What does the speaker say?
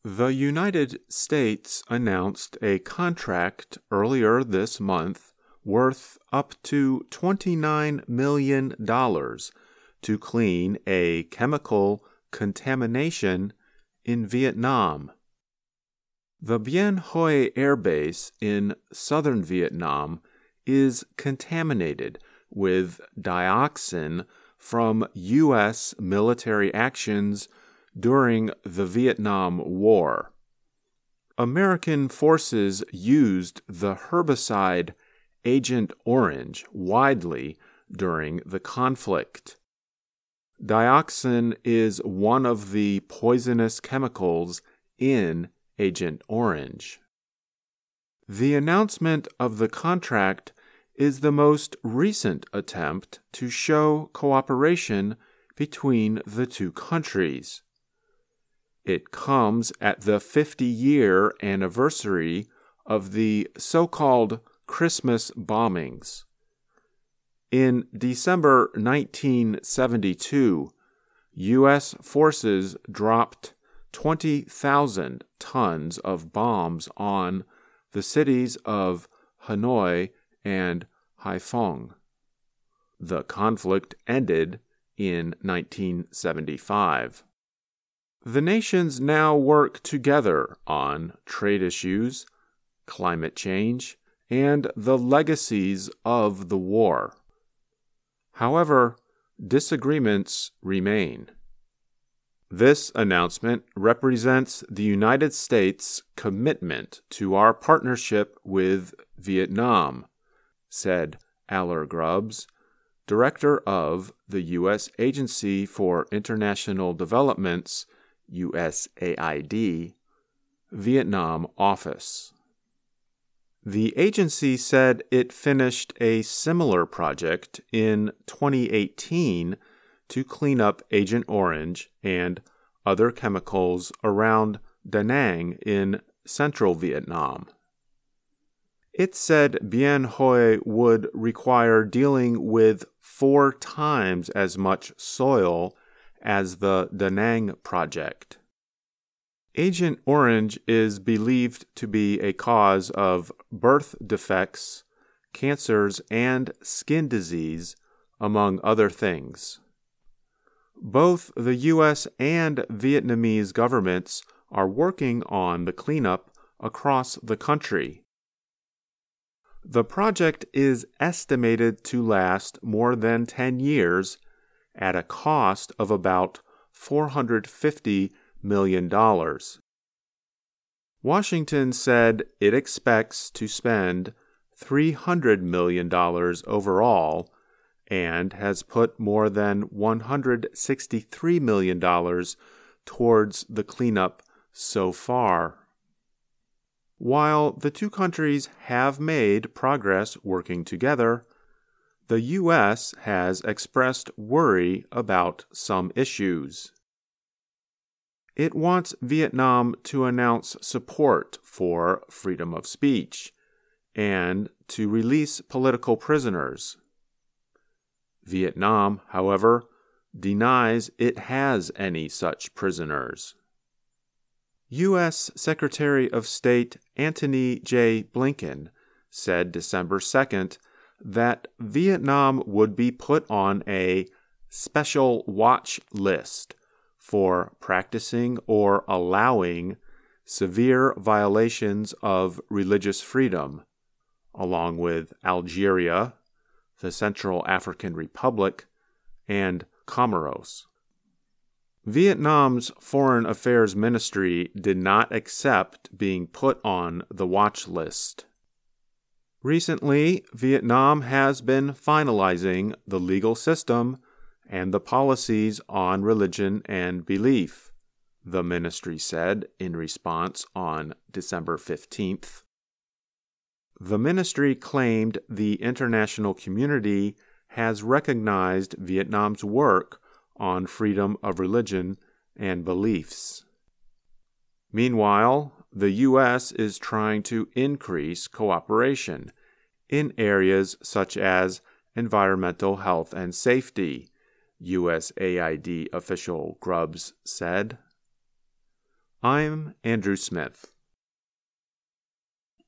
The United States announced a contract earlier this month worth up to $29 million to clean a chemical contamination in Vietnam. The Bien Hoa Air Base in southern Vietnam is contaminated with dioxin from U.S. military actions during the Vietnam War. American forces used the herbicide Agent Orange widely during the conflict. Dioxin is one of the poisonous chemicals in Agent Orange. The announcement of the contract is the most recent attempt to show cooperation between the two countries. It comes at the 50-year anniversary of the so-called Christmas bombings. In December 1972, U.S. forces dropped 20,000 tons of bombs on the cities of Hanoi and Haiphong. The conflict ended in 1975. The nations now work together on trade issues, climate change, and the legacies of the war. However, disagreements remain. This announcement represents the United States' commitment to our partnership with Vietnam, said Aler Grubbs, director of the U.S. Agency for International Development's USAID Vietnam office. The agency said it finished a similar project in 2018 to clean up Agent Orange and other chemicals around Da Nang in central Vietnam. It said Bien Hoa would require dealing with 4 times as much soil as the Da Nang project. Agent Orange is believed to be a cause of birth defects, cancers, and skin disease, among other things. Both the U.S. and Vietnamese governments are working on the cleanup across the country. The project is estimated to last more than 10 years at a cost of about $450 million. Washington said it expects to spend $300 million overall and has put more than $163 million towards the cleanup so far. While the two countries have made progress working together, the U.S. has expressed worry about some issues. It wants Vietnam to announce support for freedom of speech and to release political prisoners. Vietnam, however, denies it has any such prisoners. U.S. Secretary of State Antony J. Blinken said December 2nd that Vietnam would be put on a special watch list for practicing or allowing severe violations of religious freedom, along with Algeria, the Central African Republic, and Comoros. Vietnam's Foreign Affairs Ministry did not accept being put on the watch list. Recently, Vietnam has been finalizing the legal system and the policies on religion and belief, the ministry said in response on December 15th. The ministry claimed the international community has recognized Vietnam's work on freedom of religion and beliefs. Meanwhile, the U.S. is trying to increase cooperation in areas such as environmental health and safety, USAID official Grubbs said. I'm Andrew Smith.